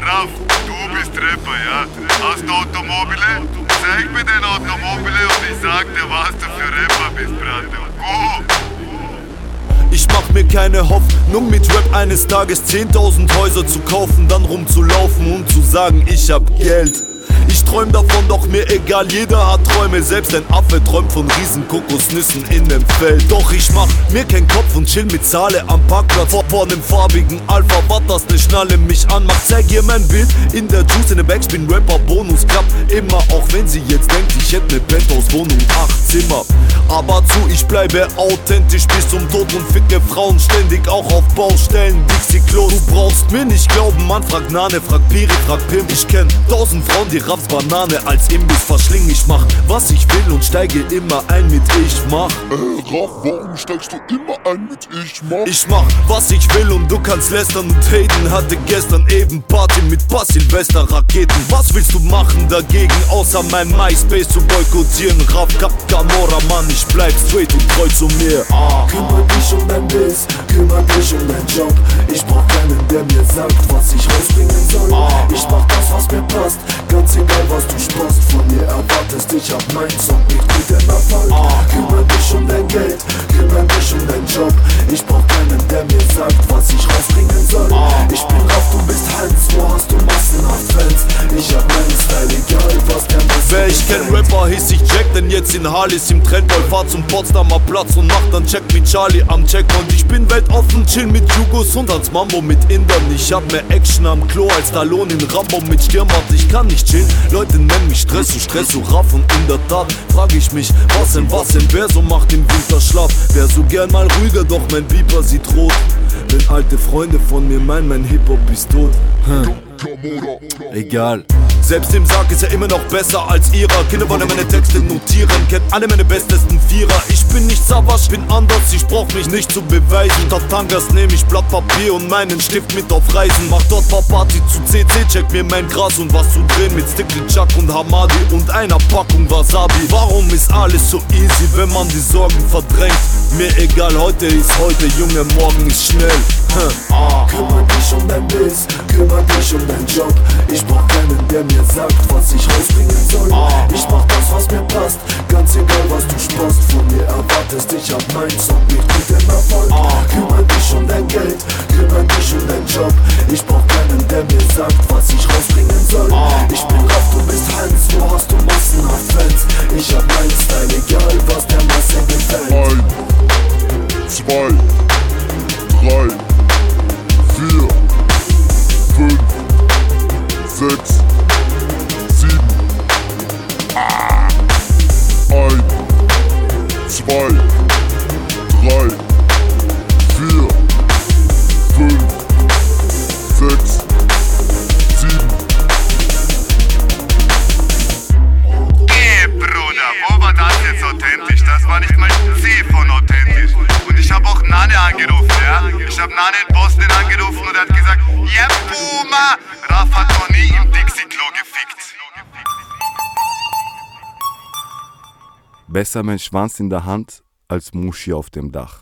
Raff, du bist Rapper, ja? Hast du Automobile? Zeig mir deine Automobile und ich sag dir, was du für Rapper bist, Brate. Go! Ich mach mir keine Hoffnung mit Rap eines Tages 10.000 Häuser zu kaufen, dann rumzulaufen und zu sagen, ich hab Geld. Ich träum davon, doch mir egal, jeder hat Träume. Selbst ein Affe träumt von riesen Kokosnüssen in dem Feld. Doch ich mach mir keinen Kopf und chill mit Zahle am Parkplatz vor nem farbigen Alpha, was das ne Schnalle mich anmacht. Zeig ihr mein Bild in der Juice in der Backspin, Rapper Bonus klappt immer, auch wenn sie jetzt denkt, ich hätte ne Penthouse-Wohnung, 8 Zimmer. Aber ich bleibe authentisch bis zum Tod und ficke Frauen ständig, auch auf Baustellen, Dixie-Klos. Du brauchst mir nicht glauben, Mann, frag Nane, frag Piri, frag Pim. Ich kenn 1000 Frauen, die Raps Banane als Imbiss verschlingen. Ich mach, was ich will und steige immer ein mit ich mach. Raff, warum steigst du immer ein mit ich mach? Ich mach, was ich will und du kannst lästern und haten. Hatte gestern eben Party mit Silvester Raketen. Was willst du machen dagegen, außer mein MySpace zu boykottieren? Raff, Kap, Gamora, Mann, ich bleib straight und treu zu mir. Kümmer dich um dein Biss, kümmer dich um deinen Job. Ich brauch keinen, der mir sagt, was ich rausbringen soll. Ich mach das, was mir passt, ganz egal was du sparst. Von mir erwartest, ich hab mein Song nicht mit dem Erfolg. Kümmer dich um dein Geld, kümmer dich um deinen Job. Ich brauch keinen, der mir sagt, was ich rausbringen soll. Ich bin Raff, du bist Heinz, wo hast du massenhaft Fans? Ich hab meinen Style, egal was der Masse. Wer ich kenn Rapper, hieß ich Jack, denn jetzt in Harleys im Trendball. Fahr zum Potsdamer Platz und mach dann Check mit Charlie am Checkpoint. Ich bin weltoffen, chill mit Jugos und als Mambo mit Indern. Ich hab mehr Action am Klo als Stallone in Rambo mit Stirnbart. Ich kann nicht chillen, Leute nennen mich Stress, so Raff. Und in der Tat frag ich mich, was denn, wer so macht im Winterschlaf? Wär so gern mal ruhiger, doch mein Beeper sieht rot. Wenn alte Freunde von mir meinen, mein Hip-Hop ist tot. Egal. Selbst im Sarg ist er immer noch besser als ihrer. Kinder wollen meine Texte notieren, kennt alle meine bestesten Vierer. Ich bin nicht Savage, bin anders, ich brauch mich nicht zu beweisen. Statt Tangas nehm ich Blatt Papier und meinen Stift mit auf Reisen. Mach dort paar Party zu CC, check mir mein Gras und was zu drehen mit Stickle, Chuck und Hamadi und einer Packung Wasabi. Warum ist alles so easy, wenn man die Sorgen verdrängt? Mir egal, heute ist heute, Junge, morgen ist schnell. Kümmer dich um dein Biss, kümmer dich um deinen Job. Ich brauch keinen, der mir sagt, was ich rausbringen soll. Ich mach das, was mir passt, ganz egal was du sparst. Von mir erwartest, ich hab mein Song nicht mit dem Erfolg. Kümmer dich um dein Geld, kümmer dich um deinen Job. Ich brauch keinen, der mir sagt, was ich rausbringen soll. Ich bin Raff, du bist Heinz, wo hast du massenhaft Fans? Ich hab meinen Style, egal was der Masse gefällt. 1, 2, 3, 4, 5, 6, 7. 1, 2, 3, 4, 5, 6, 7. Bruder, wo war das jetzt authentisch? Das war nicht mal ein C von authentisch. Und ich hab auch Nane angerufen, ja? Ich hab Nane in Boston angerufen und er hat gesagt, ja, Puma! Raff hat noch nie im Dixie-Klo gefickt. Besser mein Schwanz in der Hand als Muschi auf dem Dach.